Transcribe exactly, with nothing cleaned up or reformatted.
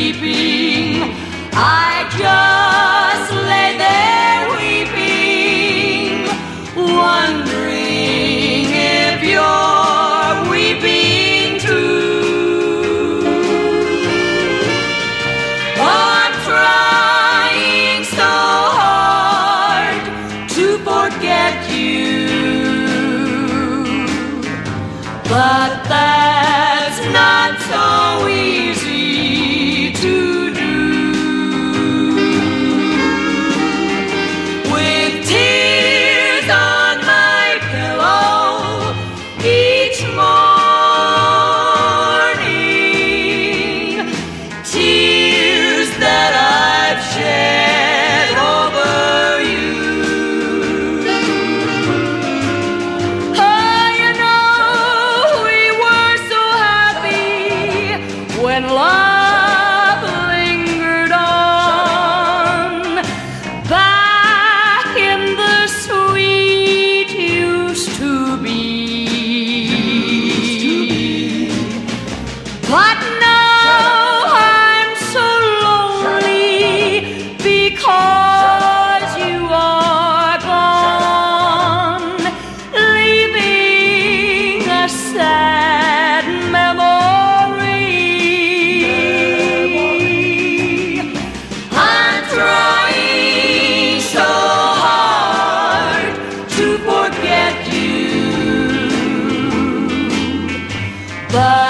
sleeping. I just lay there weeping, wondering if you're weeping too. I'm trying so hard to forget you, but that's not so easy to do. With tears on my pillow each morning, tears that I've shed over you. Oh, you know, we were so happy when love lingered on, back in the sweet used to be. But now I'm so lonely because you are gone, leaving a sad memory. I'm trying so hard to forget you, but